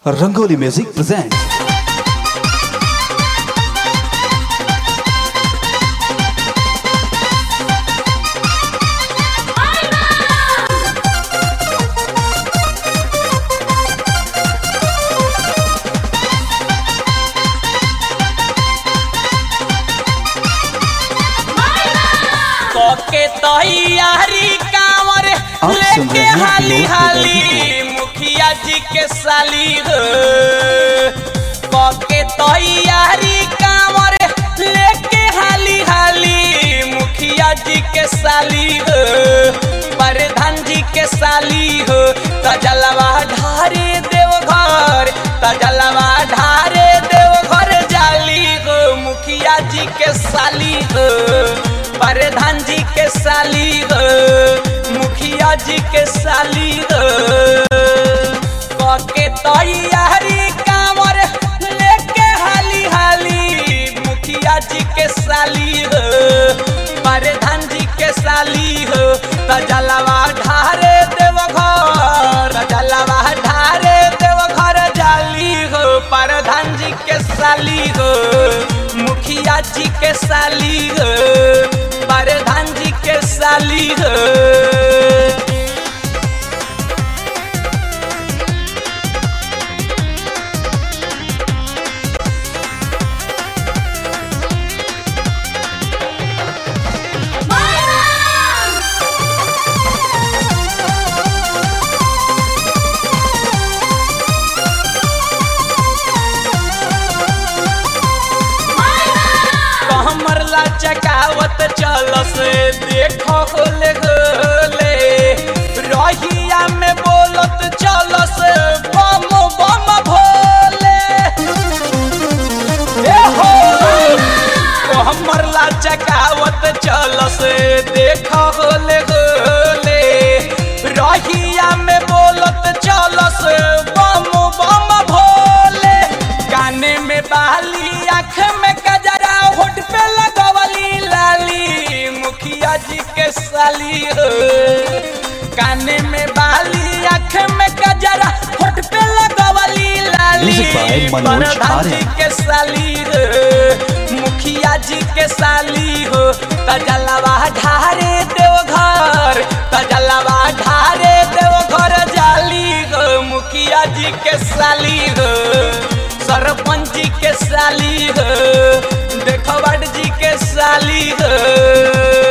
Rangoli Music presents के तैयारी कांवर लेके हाली हाली मुखिया जी के साली हो के तैयारी कांवर लेके हाली हाली मुखिया जी के साली हो प्रधान जी के साली हो तजलवा ढारे देवघर तजलवा ढारे देवघर जाली हो मुखिया जी के साली हो प्रधान जी के साली हो मुखिया जी के साली हो के तैयारी कांवर लेके हाली हाली मुखिया जी के साली हो प्रधान जी के साली हो तजलवा ढारे देवघर तजलवा ढारे देवघर जाली हो प्रधान जी के साली हो मुखिया जी के साली हो प्रधान जी के साली हो चकावत चल से देखो होले होले रहिया में बोलत चल से बम बम भोले ए हो हमर ला चकावत चल से देखो होले होले रहिया में बोलत चल से बम बम भोले काने में बाली आँख में गजरा होठ पे लगवली लाली मुखिया जी के साली हो काने में बाली आँख में गजरा होठ पे लगवली लाली प्रधान जी के साली हो मुखिया जी के साली हो तजलवा ढारे देवघर तजलवा ढारे देवघर जाली हो मुखिया जी के साली हो सरपंच जी के साली हो देखवाड़ जी के साली हो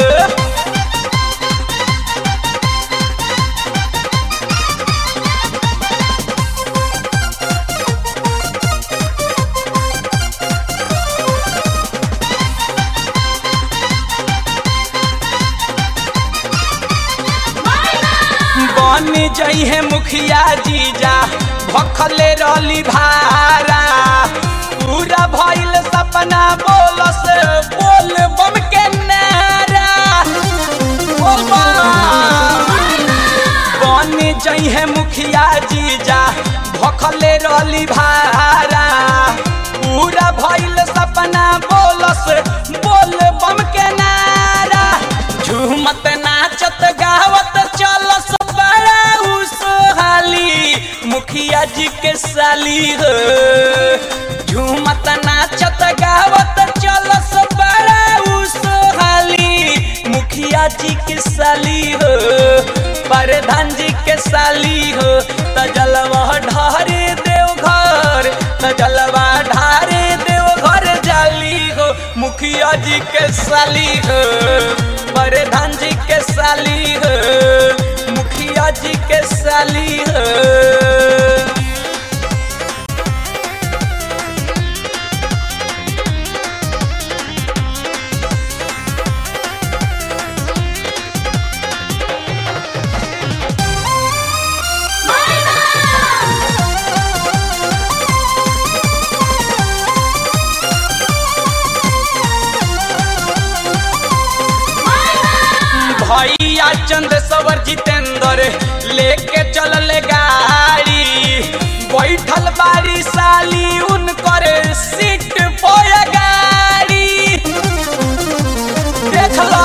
बन जई है मुखिया जीजा भखले रहली भारा पूरा भइल सपना बोलस बोल बम के नारा बन जई है मुखिया जीजा भखले रहली भारा पूरा भइल सपना बोलस बोल बम के नारा झूमत नाचत गावत चलस बड़ा सोहाली मुखिया जी के साली हो झूमत नाचत गावत चलस बड़ा सोहाली मुखिया जी के साली हो प्रधान जी के साली हो तजलवा ढारे देवघर तजलवा ढारे देवघर जाली हो मुखिया जी के साली हो प्रधान जी के साली हो मुखिया जी के साली हो भैया चंद्रसवर जितेंद्र लेके चलल गाड़ी बैठल बारी साली उनकर सीट पर गाड़ी देख लो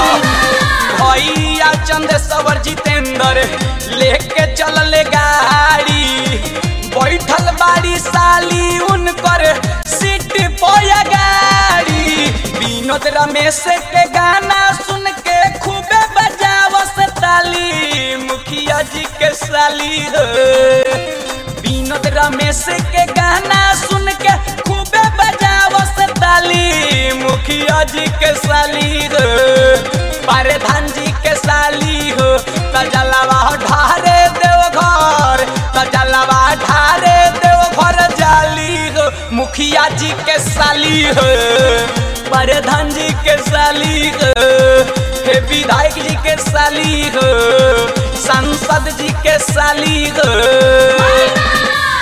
भैया चंद्रसवर जितेंद्र लेके चलल गाड़ी बैठल बा बाड़ी साली उनकर सीट पोया गाड़ी। विनोद रमेश के गाना सुन के खूबे बजावस ताली मुखिया जी के साली हो। विनोद रमेश के गाना सुन के खूबे बजावस ताली मुखिया जी के साली हो। प्रधान जी के साली हो तजलवा ढारे देवघर, तजलवा ढारे देवघर जाली हो मुखिया जी के साली हो। प्रधान जी के साली हो, हे विधायक जी के साली हो, सांसद जी के साली हो।